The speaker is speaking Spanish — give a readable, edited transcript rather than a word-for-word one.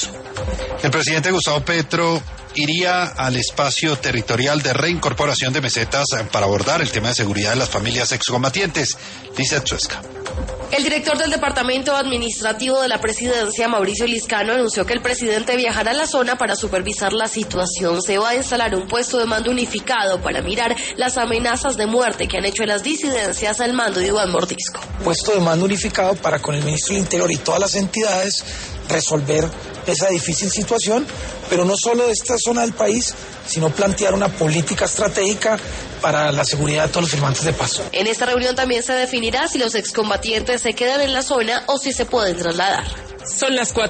Paso. El presidente Gustavo Petro iría al espacio territorial de reincorporación de mesetas para abordar el tema de seguridad de las familias excombatientes. Lizeth Suesca. El director del Departamento Administrativo de la Presidencia, Mauricio Liscano, anunció que el presidente viajará a la zona para supervisar la situación. Se va a instalar un puesto de mando unificado para mirar las amenazas de muerte que han hecho las disidencias al mando de Iván Mordisco. Puesto de mando unificado para con el ministro del Interior y todas las entidades resolver esa difícil situación, pero no solo de esta zona del país, sino plantear una política estratégica para la seguridad de todos los firmantes de paso. En esta reunión también se definirá si los excombatientes se quedan en la zona o si se pueden trasladar. Son las 4.